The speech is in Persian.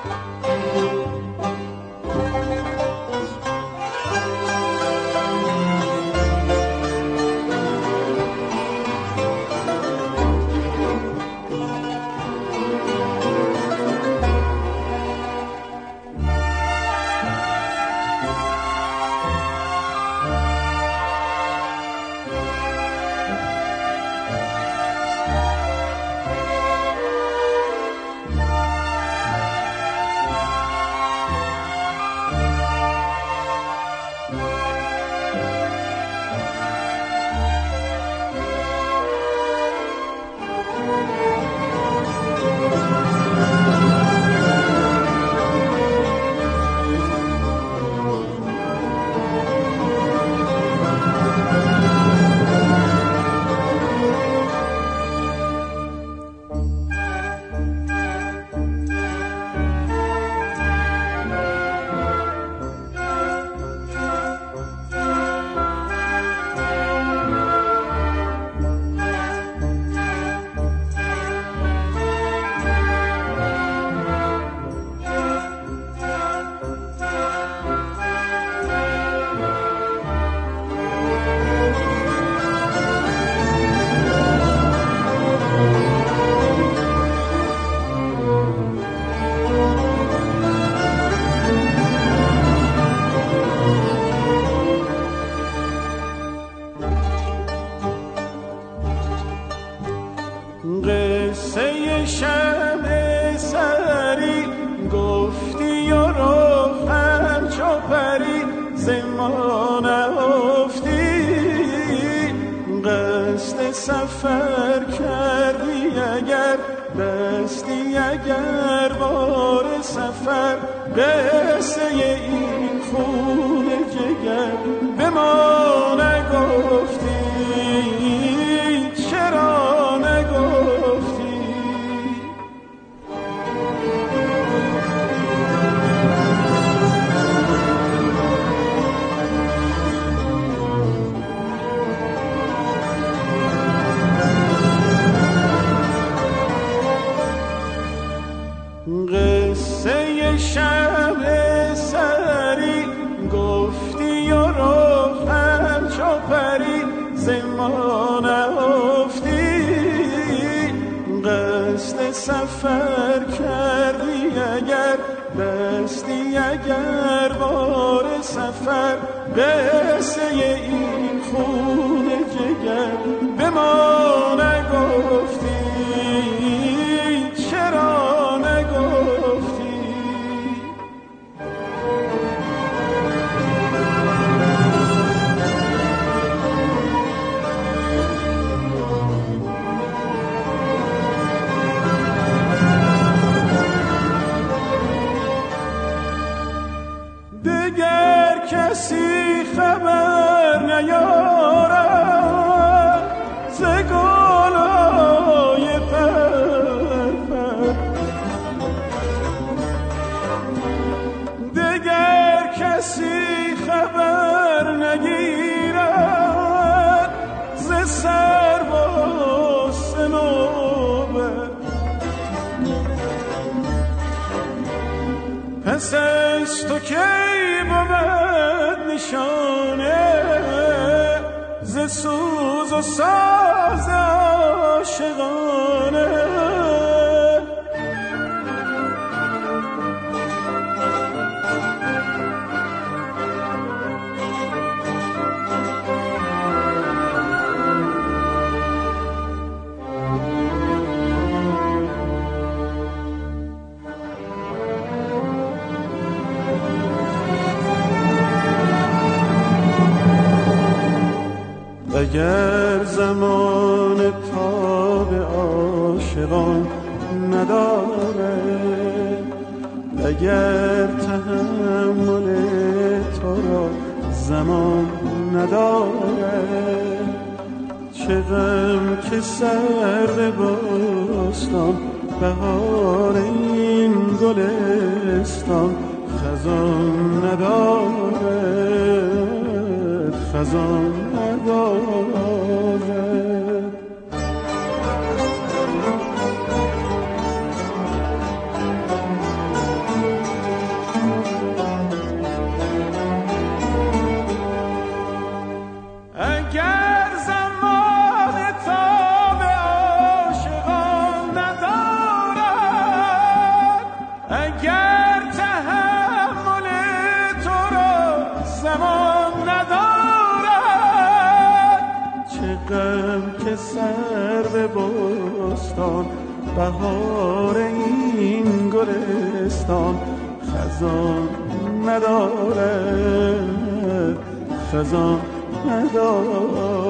قصه شب سری گفتی و رو همچو پری زمان افتی، قصد سفر کردی اگر بستی اگر بار سفر، قصه این خون جگر به ما نگفتی، چرا نگفتی؟ قصه شب سری گفتی و رو همچو پری زمان افتی، قصد سفر کردی اگر بستی اگر بار سفر، قصه این خون جگر به ما نگفتی، چرا نگفتی؟ دگر کسی خبر نیارد ز گلای پرپر، دگر کسی خبر نگیرد ز سرو و صنوبر، پس از تو کی بود نشانه ز سوز و ساز عاشقانه؟ اگر زمان تاب عاشقان نداره، اگر تحمل تو را زمان نداره، چه غم که سرو بستان بهار این گلستان خزان نداره، خزان نداره. سرو بستان، بهار این گلستان خزان ندارد، خزان ندارد.